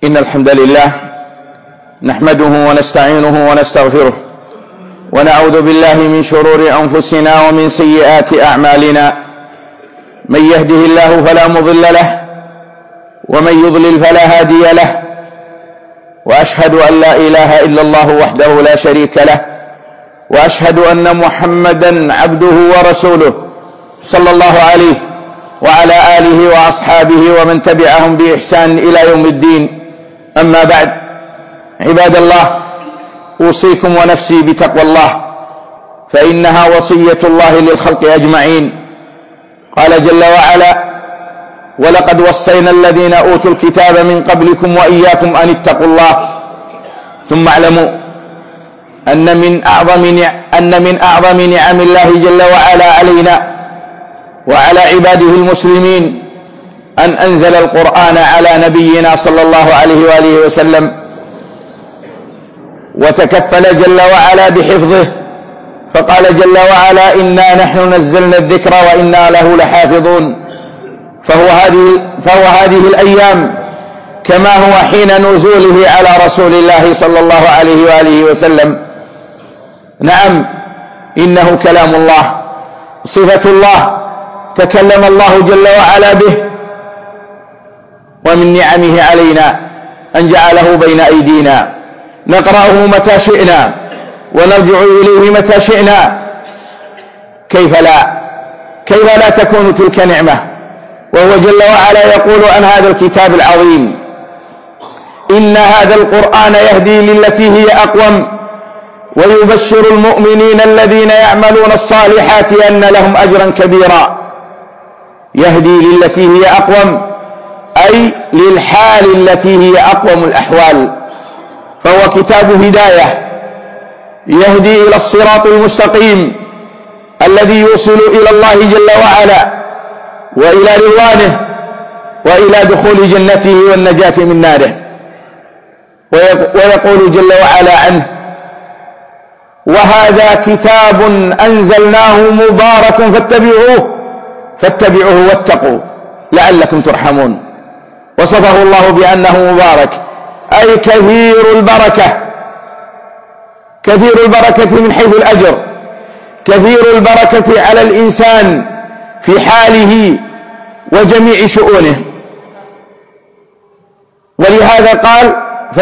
إن الحمد لله نحمده ونستعينه ونستغفره ونعوذ بالله من شرور أنفسنا ومن سيئات أعمالنا. من يهده الله فلا مضل له ومن يضلل فلا هادي له، وأشهد أن لا إله إلا الله وحده لا شريك له، وأشهد أن محمدا عبده ورسوله صلى الله عليه وعلى آله وأصحابه ومن تبعهم بإحسان إلى يوم الدين. أما بعد، عباد الله، أوصيكم ونفسي بتقوى الله، فإنها وصية الله للخلق أجمعين. قال جل وعلا: ولقد وصينا الذين أوتوا الكتاب من قبلكم وإياكم أن اتقوا الله. ثم اعلموا أن من أعظم نعم الله جل وعلا علينا وعلى عباده المسلمين أن أنزل القرآن على نبينا صلى الله عليه وآله وسلم، وتكفل جل وعلا بحفظه، فقال جل وعلا: إنا نحن نزلنا الذكر وإنا له لحافظون. فهو هذه الأيام كما هو حين نزوله على رسول الله صلى الله عليه وآله وسلم. نعم، إنه كلام الله، صفة الله، تكلم الله جل وعلا به. ومن نعمه علينا أن جعله بين أيدينا، نقرأه متى شئنا ونرجع إليه متى شئنا. كيف لا تكون تلك نعمة وهو جل وعلا يقول عن هذا الكتاب العظيم: إن هذا القرآن يهدي للتي هي أقوم ويبشر المؤمنين الذين يعملون الصالحات أن لهم أجرا كبيرا. يهدي للتي هي أقوم، أي للحال التي هي أقوم الأحوال، فهو كتاب هداية يهدي إلى الصراط المستقيم الذي يوصل إلى الله جل وعلا وإلى رضوانه وإلى دخول جنته والنجاة من ناره. ويقول جل وعلا عنه: وهذا كتاب أنزلناه مبارك فاتبعوه واتقوا لعلكم ترحمون. وصفه الله بأنه مبارك، أي كثير البركة من حيث الأجر، كثير البركة على الإنسان في حاله وجميع شؤونه. ولهذا قال: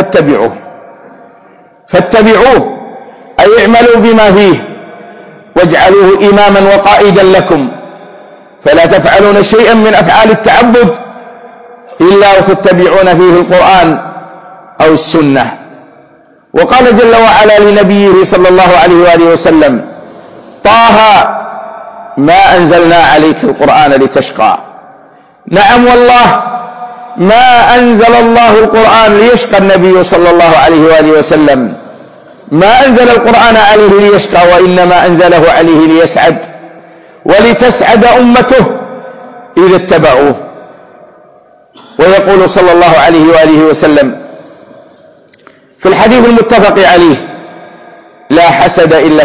فاتبعوه أي اعملوا بما فيه واجعلوه إماما وقائدا لكم، فلا تفعلون شيئا من أفعال التعبد إلا وتتبعون فيه القرآن أو السنة. وقال جل وعلا لنبيه صلى الله عليه وآله وسلم: طه ما أنزلنا عليك القرآن لتشقى. نعم والله، ما أنزل الله القرآن ليشقى النبي صلى الله عليه وآله وسلم، ما أنزل القرآن عليه ليشقى، وإنما أنزله عليه ليسعد ولتسعد أمته إذا اتبعوه. ويقول صلى الله عليه وآله وسلم في الحديث المتفق عليه: لا حسد إلا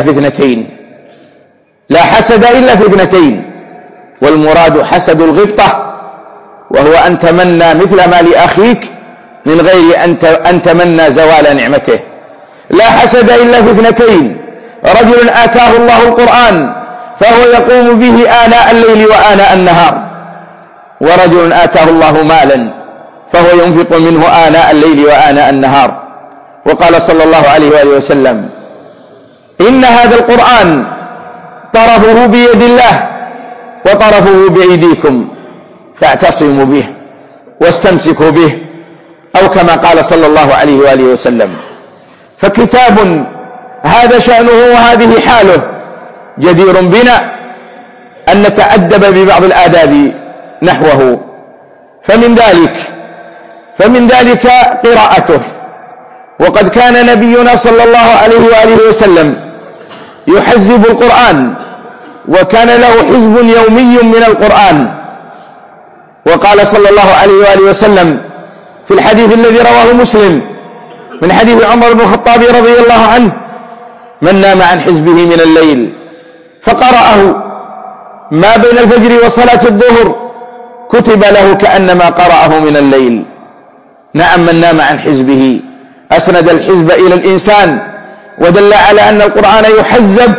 في اثنتين، والمراد حسد الغبطة، وهو أن تمنى مثل ما لأخيك من غير أن تمنى زوال نعمته. لا حسد إلا في اثنتين: رجل آتاه الله القرآن فهو يقوم به آناء الليل وآناء النهار، ورجل آتاه الله مالا فهو ينفق منه آناء الليل وآناء النهار. وقال صلى الله عليه وآله وسلم: إن هذا القرآن طرفه بيد الله وطرفه بأيديكم، فاعتصموا به واستمسكوا به، أو كما قال صلى الله عليه وآله وسلم. فكتاب هذا شأنه وهذه حاله جدير بنا أن نتأدب ببعض الآداب نحوه. فمن ذلك قراءته. وقد كان نبينا صلى الله عليه وآله وسلم يحزب القرآن، وكان له حزب يومي من القرآن. وقال صلى الله عليه وآله وسلم في الحديث الذي رواه مسلم من حديث عمر بن الخطاب رضي الله عنه: من نام عن حزبه من الليل فقرأه ما بين الفجر وصلاة الظهر كتب له كأنما قرأه من الليل. نعم، من نام عن حزبه أسند الحزب إلى الإنسان، ودل على أن القرآن يحزب،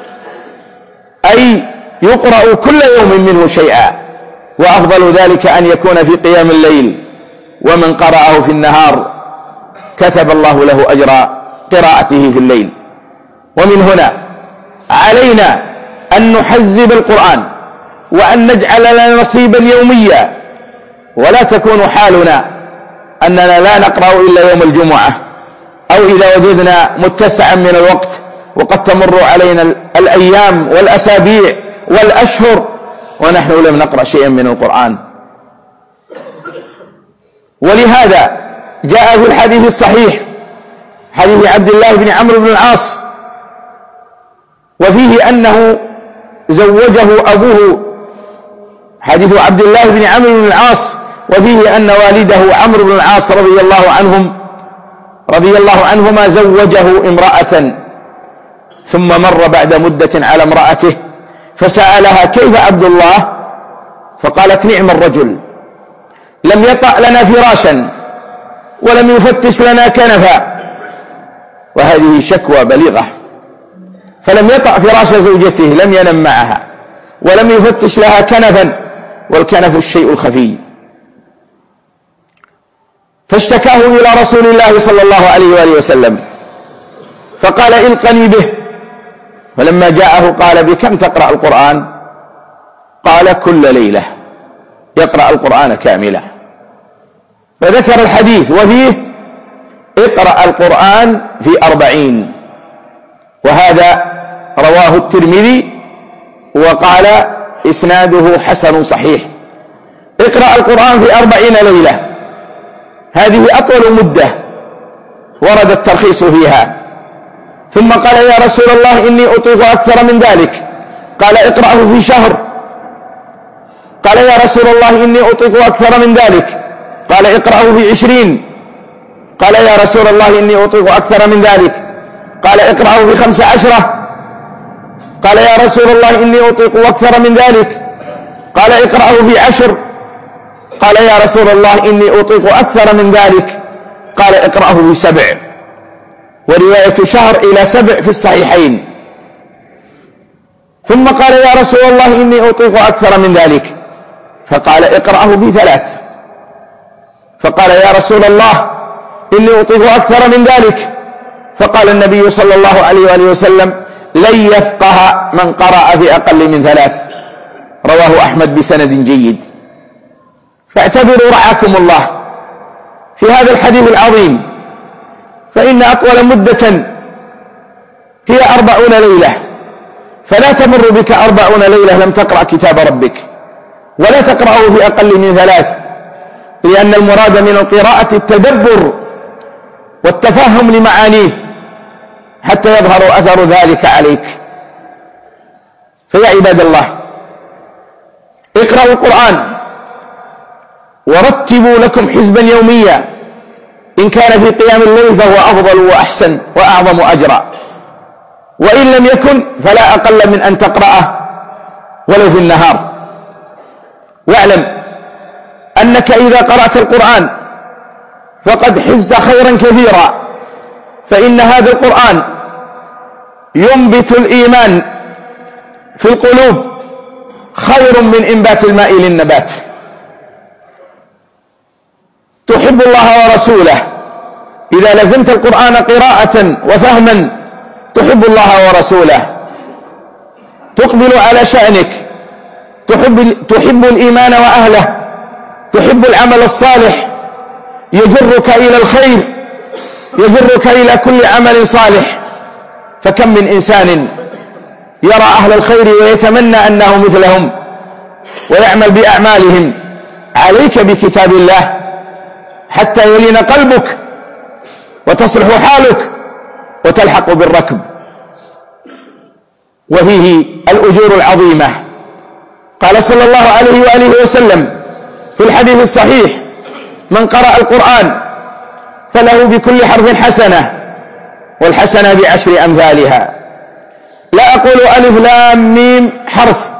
أي يقرأ كل يوم منه شيئا، وأفضل ذلك أن يكون في قيام الليل، ومن قرأه في النهار كتب الله له أجر قراءته في الليل. ومن هنا علينا أن نحزب القرآن، وأن نجعل لنا نصيبا يوميا، ولا تكون حالنا أننا لا نقرأ إلا يوم الجمعة، أو إذا وجدنا متسعا من الوقت، وقد تمر علينا الأيام والأسابيع والأشهر ونحن لم نقرأ شيئا من القرآن. ولهذا جاء في الحديث الصحيح حديث عبد الله بن عمرو بن العاص، وفيه أنه زوجه أبوه، حديث عبد الله بن عمرو بن العاص، وفيه أن والده عمرو بن العاص رضي الله عنهما زوجه امرأة، ثم مر بعد مدة على امرأته فسألها: كيف عبد الله؟ فقالت: نعم الرجل، لم يطأ لنا فراشا ولم يفتش لنا كنفا. وهذه شكوى بليغة، فلم يطأ فراش زوجته، لم ينم معها ولم يفتش لها كنفا، والكنف الشيء الخفي. فاشتكاه إلى رسول الله صلى الله عليه وآله وسلم، فقال: القني به. فلما جاءه قال: بكم تقرأ القرآن؟ قال: كل ليلة يقرأ القرآن كاملا. فذكر الحديث وفيه: اقرأ القرآن في 40. وهذا رواه الترمذي وقال إسناده حسن صحيح. اقرأ القرآن في 40 ليلة، هذه أطول مدة ورد الترخيص فيها. ثم قال: يا رسول الله إني أطيق أكثر من ذلك. قال: اقرأه في شهر. قال: يا رسول الله إني أطيق أكثر من ذلك. قال: اقرأه في 20. قال: يا رسول الله إني أطيق أكثر من ذلك. قال: اقرأه في 15. قال: يا رسول الله إني أطيق أكثر من ذلك. قال: اقرأه في 10. قال: يا رسول الله إني أطيق أكثر من ذلك. قال: اقرأه في 7. ورواية شهر إلى 7 في الصحيحين. ثم قال: يا رسول الله إني أطيق أكثر من ذلك. فقال: اقرأه في 3. فقال: يا رسول الله إني أطيق أكثر من ذلك. فقال النبي صلى الله عليه وآله وسلم: لن يفقه من قرأ في أقل من 3. رواه أحمد بسند جيد. فاعتبروا رعاكم الله في هذا الحديث العظيم، فإن أطول مدة هي 40 ليلة، فلا تمر بك 40 ليلة لم تقرأ كتاب ربك، ولا تقرأه في أقل من 3، لأن المراد من القراءة التدبر والتفهم لمعانيه حتى يظهر أثر ذلك عليك. فيا عباد الله، اقرأوا القرآن ورتبوا لكم حزبا يوميا، إن كان في قيام الليل فهو أفضل وأحسن وأعظم أجرا، وإن لم يكن فلا أقل من أن تقرأه ولو في النهار. واعلم أنك إذا قرأت القرآن فقد حزت خيرا كثيرا، فإن هذا القرآن ينبت الإيمان في القلوب خير من إنبات الماء للنبات. تحب الله ورسوله إذا لزمت القرآن قراءة وفهما، تحب الله ورسوله، تقبل على شأنك، تحب الإيمان وأهله، تحب العمل الصالح، يجرك إلى الخير، يجرك إلى كل عمل صالح. فكم من إنسان يرى أهل الخير ويتمنى أنه مثلهم ويعمل بأعمالهم. عليك بكتاب الله حتى يلين قلبك وتصلح حالك وتلحق بالركب. وفيه الأجور العظيمة. قال صلى الله عليه وآله وسلم في الحديث الصحيح: من قرأ القرآن فله بكل حرف حسنة، والحسنة ب10 أمثالها. لا أقول ألف لام ميم حرف،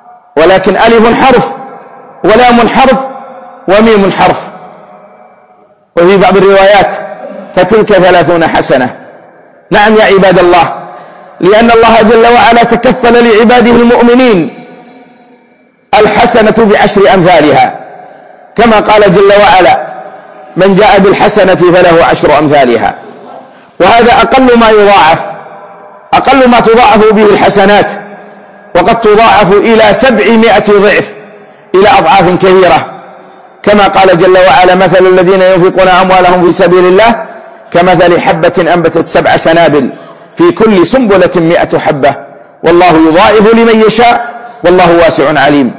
ولكن ألف حرف ولام حرف وميم حرف. وفي بعض الروايات فتلك 30 حسنة. نعم يا عباد الله، لأن الله جل وعلا تكفل لعباده المؤمنين الحسنة ب10 أمثالها، كما قال جل وعلا: من جاء بالحسنة فله 10 أمثالها. وهذا أقل ما يضاعف، أقل ما تضاعف به الحسنات، وقد تضاعف إلى 700 ضعف، إلى أضعاف كثيرة، كما قال جل وعلا: مثل الذين ينفقون أموالهم في سبيل الله كمثل حبة أنبتت 7 سنابل في كل سنبلة 100 حبة والله يضاعف لمن يشاء والله واسع عليم.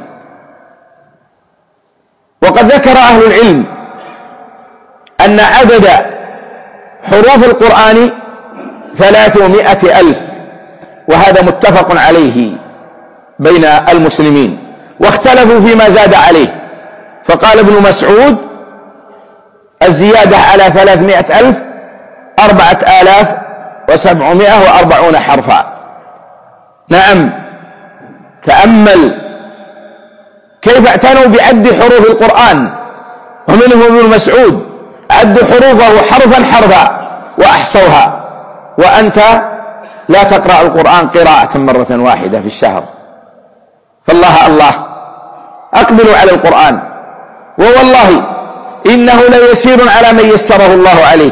وقد ذكر أهل العلم أن عدد حروف القرآن 300,000، وهذا متفق عليه بين المسلمين، واختلفوا فيما زاد عليه، فقال ابن مسعود: الزيادة على 300,000 4740 حرفا. نعم، تأمل كيف اعتنوا بعد حروف القرآن، ومنهم ابن مسعود عد حروفه حرفا حرفا وأحصوها، وأنت لا تقرأ القرآن قراءة مرة واحدة في الشهر. فالله الله، أقبلوا على القرآن، ووالله إنه ليسير على من يسره الله عليه،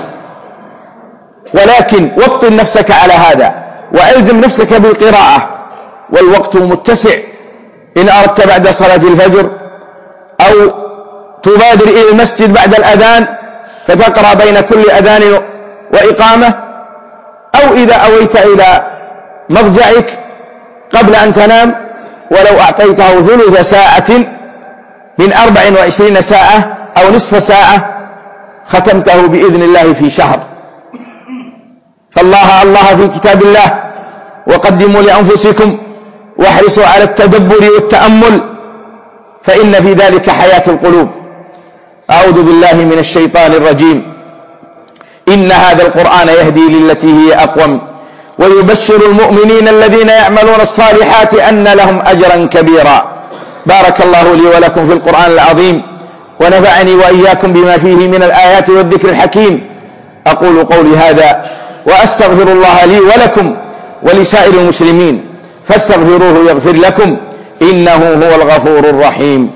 ولكن وطن نفسك على هذا وألزم نفسك بالقراءة، والوقت متسع. إن أردت بعد صلاة الفجر أو تبادر إلى المسجد بعد الأذان فتقرأ بين كل أذان وإقامة، أو إذا أويت إلى مضجعك قبل أن تنام ولو أعطيته ثلث ساعة من 24 ساعة أو نصف ساعة ختمته بإذن الله في شهر. فالله الله في كتاب الله، وقدموا لأنفسكم واحرصوا على التدبر والتأمل، فإن في ذلك حياة القلوب. أعوذ بالله من الشيطان الرجيم. إن هذا القرآن يهدي للتي هي أقوم ويبشر المؤمنين الذين يعملون الصالحات أن لهم أجرا كبيرا. بارك الله لي ولكم في القرآن العظيم، ونفعني وإياكم بما فيه من الآيات والذكر الحكيم. أقول قولي هذا وأستغفر الله لي ولكم ولسائر المسلمين، فاستغفروه يغفر لكم إنه هو الغفور الرحيم.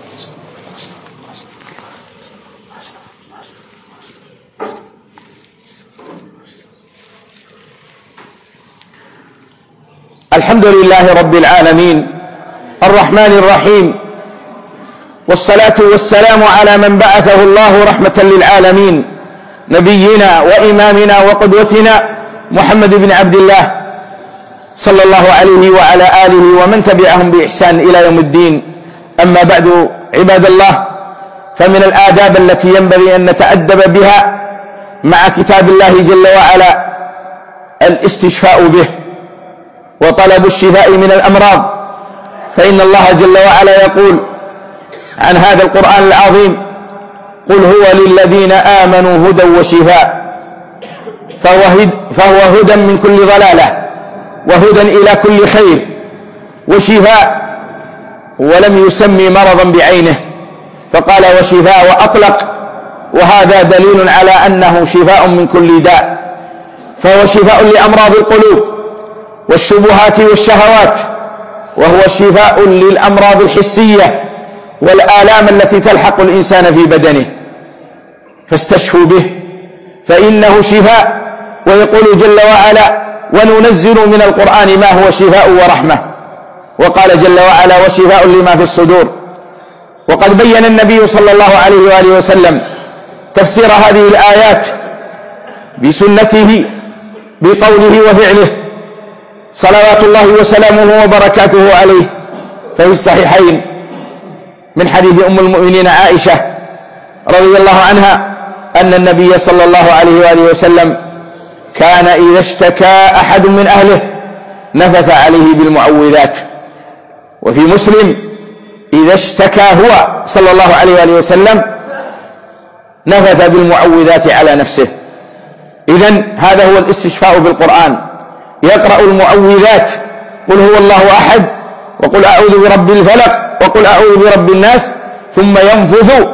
الحمد لله رب العالمين الرحمن الرحيم، والصلاة والسلام على من بعثه الله رحمة للعالمين، نبينا وإمامنا وقدوتنا محمد بن عبد الله صلى الله عليه وعلى آله ومن تبعهم بإحسان إلى يوم الدين. أما بعد، عباد الله، فمن الآداب التي ينبغي أن نتأدب بها مع كتاب الله جل وعلا الاستشفاء به وطلب الشفاء من الأمراض، فإن الله جل وعلا يقول عن هذا القرآن العظيم: قل هو للذين آمنوا هدى وشفاء، فهو هدى من كل ضلالة وهدى إلى كل خير وشفاء، ولم يسمي مرضا بعينه فقال وشفاء وأطلق، وهذا دليل على أنه شفاء من كل داء، فهو شفاء لأمراض القلوب والشبهات والشهوات، وهو شفاء للأمراض الحسية والآلام التي تلحق الإنسان في بدنه، فاستشفوا به فإنه شفاء. ويقول جل وعلا: وننزل من القرآن ما هو شفاء ورحمة، وقال جل وعلا: وشفاء لما في الصدور. وقد بين النبي صلى الله عليه وآله وسلم تفسير هذه الآيات بسنته بقوله وفعله صلوات الله وسلامه وبركاته عليه. ففي الصحيحين من حديث أم المؤمنين عائشة رضي الله عنها أن النبي صلى الله عليه وآله وسلم كان إذا اشتكى أحد من أهله نفث عليه بالمعوذات. وفي مسلم: إذا اشتكى هو صلى الله عليه وآله وسلم نفث بالمعوذات على نفسه. إذن هذا هو الاستشفاء بالقرآن، يقرأ المعوذات: قل هو الله أحد، وقل أعوذ برب الفلق، وقل أعوذ برب الناس، ثم ينفث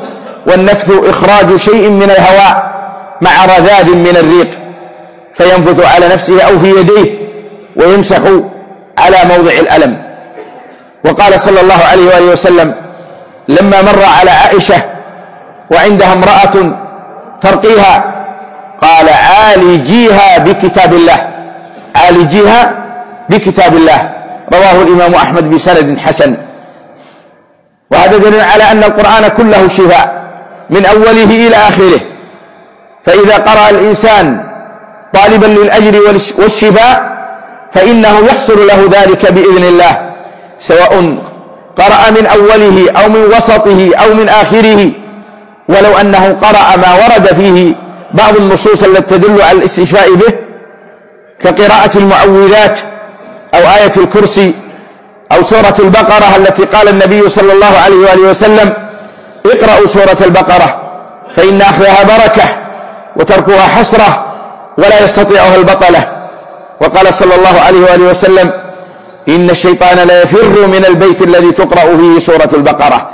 والنفث إخراج شيء من الهواء مع رذاذ من الريق، فينفث على نفسه أو في يديه ويمسح على موضع الألم. وقال صلى الله عليه وآله وسلم لما مر على عائشة وعندها امرأة ترقيها قال عالجيها بكتاب الله، عالجيها بكتاب الله. رواه الإمام أحمد بسند حسن. وهذا دليل على أن القرآن كله شفاء من أوله إلى آخره، فإذا قرأ الإنسان طالبا للأجر والشفاء فإنه يحصل له ذلك بإذن الله، سواء قرأ من أوله أو من وسطه أو من آخره، ولو أنه قرأ ما ورد فيه بعض النصوص التي تدل على الاستشفاء به كقراءة المعوذات أو آية الكرسي أو سورة البقرة التي قال النبي صلى الله عليه وآله وسلم اقرأوا سورة البقرة فإن أخذها بركة وتركها حسرة ولا يستطيعها البطلة. وقال صلى الله عليه وآله وسلم إن الشيطان لا يفر من البيت الذي تقرأ فيه سورة البقرة.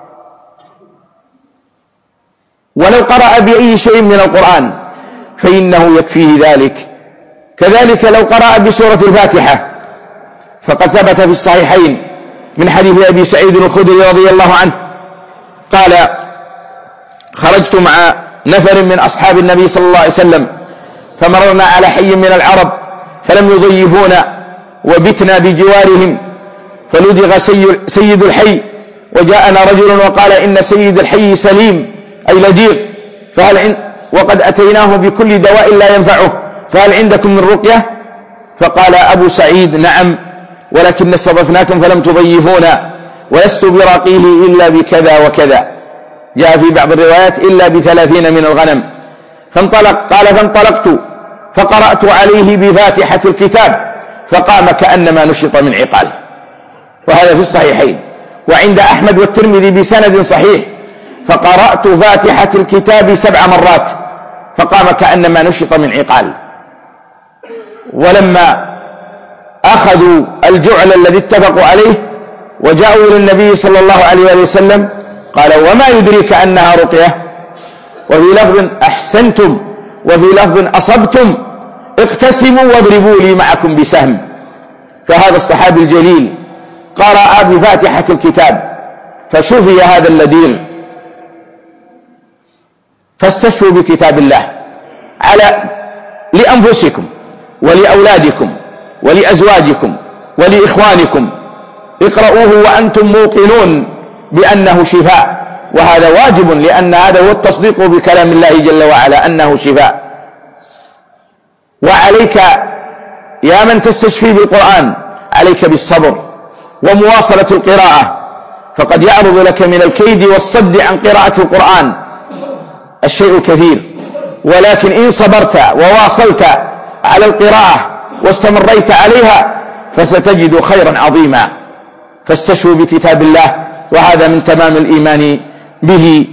ولو قرأ بأي شيء من القرآن فإنه يكفيه ذلك. كذلك لو قرأ بسورة الفاتحة فقد ثبت في الصحيحين من حديث أبي سعيد الخدري رضي الله عنه قال خرجت مع نفر من أصحاب النبي صلى الله عليه وسلم فمررنا على حي من العرب فلم يضيفونا وبتنا بجوارهم، فلدغ سيد الحي وجاءنا رجل وقال إن سيد الحي سليم أي لديغ، وقد أتيناه بكل دواء لا ينفعه، فهل عندكم من رقية؟ فقال أبو سعيد نعم، ولكن استضفناكم فلم تضيفونا، ولست براقيه إلا بكذا وكذا. جاء في بعض الروايات إلا ب30 من الغنم. فانطلقت فقرأت عليه بفاتحة الكتاب فقام كأنما نشط من عقال. وهذا في الصحيحين. وعند أحمد والترمذي بسند صحيح فقرأت فاتحة الكتاب 7 مرات فقام كأنما نشط من عقال. ولما أخذوا الجعل الذي اتفقوا عليه وجاءوا إلى النبي صلى الله عليه وسلم قال وما يدريك أنها رقية؟ وفي لفظ أحسنتم وفي لفظ أصبتم اقتسموا واضربوا لي معكم بسهم. فهذا الصحابي الجليل قرأ بفاتحة الكتاب فشفي هذا اللديغ. فاستشفوا بكتاب الله لأنفسكم ولأولادكم ولأزواجكم ولإخوانكم، اقرأوه وأنتم موقنون بأنه شفاء، وهذا واجب لأن هذا هو التصديق بكلام الله جل وعلا أنه شفاء. وعليك يا من تستشفي بالقرآن عليك بالصبر ومواصلة القراءة، فقد يعرض لك من الكيد والصد عن قراءة القرآن الشيء الكثير، ولكن إن صبرت وواصلت على القراءة واستمريت عليها فستجد خيرا عظيما. فاستشفوا بكتاب الله، وهذا من تمام الإيمان به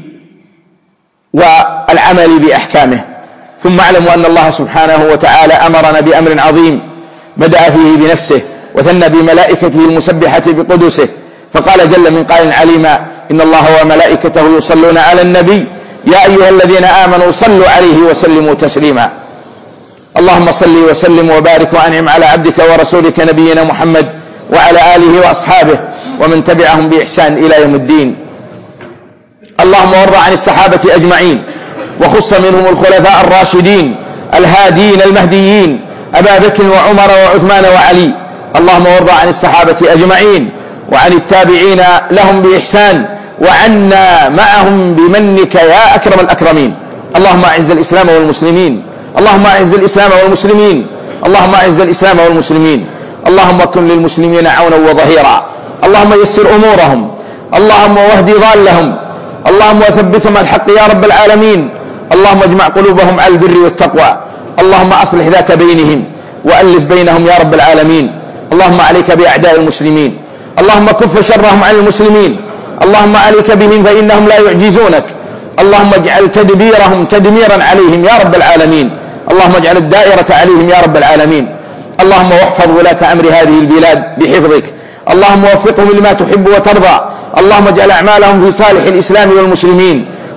والعمل بأحكامه. ثم اعلموا أن الله سبحانه وتعالى أمرنا بأمر عظيم بدأ فيه بنفسه وثنى بملائكته المسبحة بقدسه، فقال جل من قائل عليما إن الله وملائكته يصلون على النبي يا أيها الذين آمنوا صلوا عليه وسلموا تسليما. اللهم صل وسلم وبارك وأنعم على عبدك ورسولك نبينا محمد وعلى آله وأصحابه ومن تبعهم بإحسان إلى يوم الدين. اللهم وارض عن الصحابة أجمعين، وخص منهم الخلفاء الراشدين الهاديين المهديين أبا بكر وعمر وعثمان وعلي. اللهم وارض عن الصحابة أجمعين وعن التابعين لهم بإحسان وعنا معهم بمنك يا أكرم الأكرمين. اللهم أعز الإسلام والمسلمين، اللهم أعز الإسلام والمسلمين، اللهم أعز الإسلام والمسلمين. اللهم كن للمسلمين عونا وظهيرا، اللهم يسر أمورهم، اللهم واهد ضالهم، اللهم وثبتهم على الحق يا رب العالمين. اللهم اجمع قلوبهم على البر والتقوى، اللهم أصلح ذات بينهم وألف بينهم يا رب العالمين. اللهم عليك بأعداء المسلمين، اللهم كف شرهم عن المسلمين، اللهم عليك بهم فإنهم لا يعجزونك. اللهم اجعل تدبيرهم تدميرا عليهم يا رب العالمين، اللهم اجعل الدائرة عليهم يا رب العالمين. اللهم واحفظ ولاة أمر هذه البلاد بحفظك، اللهم وفقهم لما تحب وترضى، اللهم اجعل أعمالهم في صالح الإسلام والمسلمين،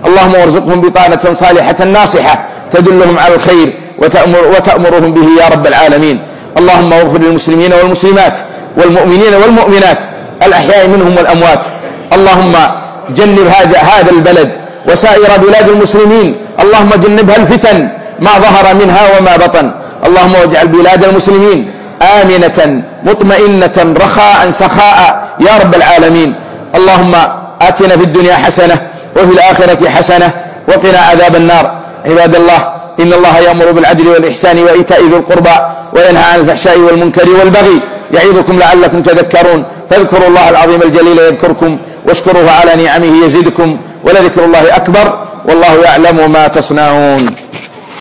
اللهم وارزقهم بطانة صالحة ناصحة تدلهم على الخير وتأمرهم به يا رب العالمين. اللهم اغفر للمسلمين والمسلمات والمؤمنين والمؤمنات الأحياء منهم والأموات. اللهم جنب هذا البلد وسائر بلاد المسلمين، اللهم جنبها الفتن ما ظهر منها وما بطن. اللهم واجعل بلاد المسلمين آمنة مطمئنة رخاء سخاء يا رب العالمين. اللهم آتنا في الدنيا حسنة وفي الآخرة حسنة وقنا عذاب النار. عباد الله، إن الله يأمر بالعدل والإحسان وإيتاء ذي القربى وينهى عن الفحشاء والمنكر والبغي يعظكم لعلكم تذكرون. فاذكروا الله العظيم الجليل يذكركم واشكروه على نعمه يزدكم ولذكر الله أكبر والله يعلم ما تصنعون.